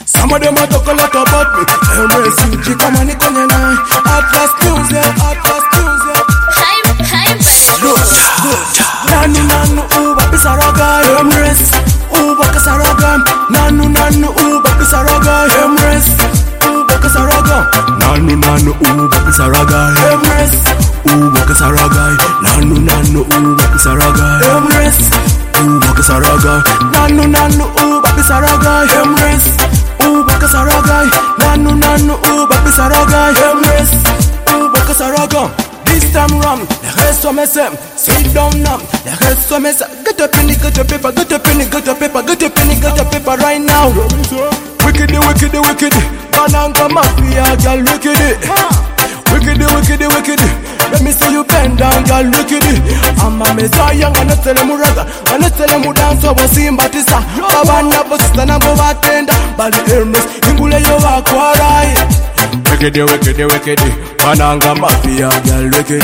Some of them a talk a lot about me. Embrace you, chica money kwenye nai. Atlas music. Nanu uba pisaraga. Embrace uba kasaraga. Nanu uba pisaraga. Embrace uba kasaraga. Nanu uba pisaraga. Embrace uba kasaraga. Nanu uba pisaraga. Embrace uba kasaraga. Nanu uba pisaraga. Embrace uba kasaraga. Nanu uba pisaraga. Embrace uba kasaraga. This time round, the rest of me say, sit down now. The rest of me say, get a penny, get a paper, get a penny, get a paper, get a penny, get a paper right now. Wicked, Bananga Mafia, girl, wicked. Wicked. Let me see you bend down, girl, wicked. I'm a messiah, I'm not telling Muraga, I'm not telling you dance over Simbatisa. Abana Bosta Nambo Batenda, but the Hermes, Ingule Yovaquarai. Wicked, Bananga Mafia, girl, wicked.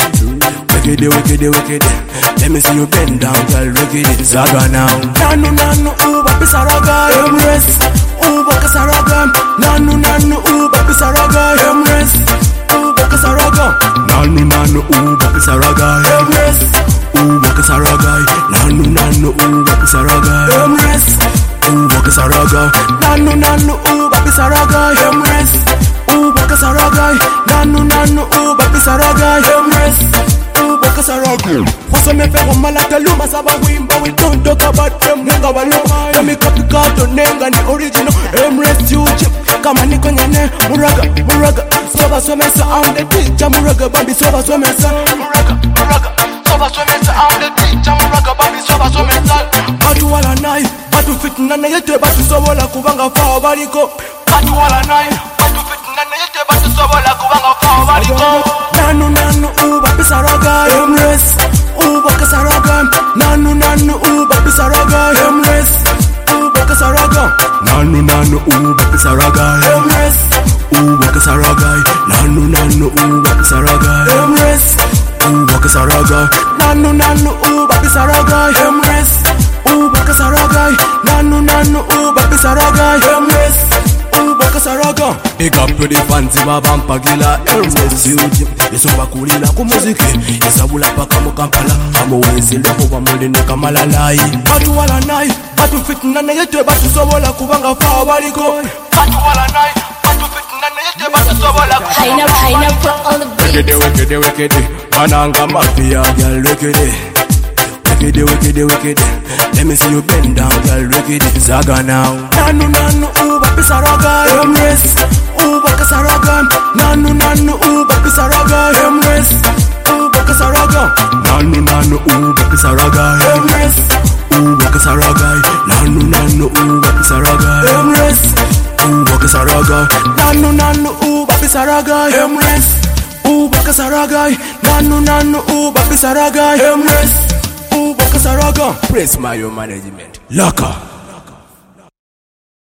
Let me see you bend down, girl, wicked. Zaga now. Nanu uba pisaraga. Embrace uba kasaraga. Nanu uba pisaraga. Embrace uba kasaraga. Nanu uba pisaraga. Embrace uba kasaraga. Nanu uba pisaraga. Embrace uba kasaraga. Nanu uba pisaraga. Embrace uba kasaraga. Nanu uba pisaraga. Embrace uba kasaraga. What's me fe malata luma saba wimba, we don't talk about them nenga waloma. Let me copycat on nenga ni original. Embrace you chip kama niko nyene muraga. Soba somesa I'm the teacher muraga baby soba somesa muraga. Soba somesa I'm the teacher muraga baby soba somesa. Batu wala nai, batu fitna na yete batu sobola kubanga fa baliko. Batu wala nai, batu fitna na yete batu sobola kubanga fa baliko. Nanu uba pisaraga. Embrace uba kasaraga. Nanu uba pisaraga. Embrace uba kasaraga. Nanu uba pisaraga. Embrace uba kasaraga. Nanu uba pisaraga. Embrace uba kasaraga. Nanu uba pisaraga. Embrace uba kasaraga. Nanu uba pisaraga. Embrace uba kasaraga. Big up to the fans wa bampagila. Embrace you Yesoba kulila kumuziki. Yesabula paka mu Kampala. Amo wenzile kuba mulinde kamalalai. Batu wala nai, batu fitna na yete batu sobola kubanga fa baliko. Batu wala nai, batu fitna na yete batu sobola kubanga fa baliko. On the beat. Wicked. Bananga Mafia, girl, wicked. Let me see you bend down, girl, wicked. Zaga now. Nanu uba pisaraga. Embrace uba kasaraga. Nanu uba pisaraga. Embrace uba kasaraga. Nanu uba pisaraga. Embrace uba kasaraga. Nanu uba pisaraga. Embrace uba kasaraga. Nanu uba pisaraga. Embrace uba kasaraga. Nanu uba pisaraga. Embrace uba kasaraga. Praise my management. Laka.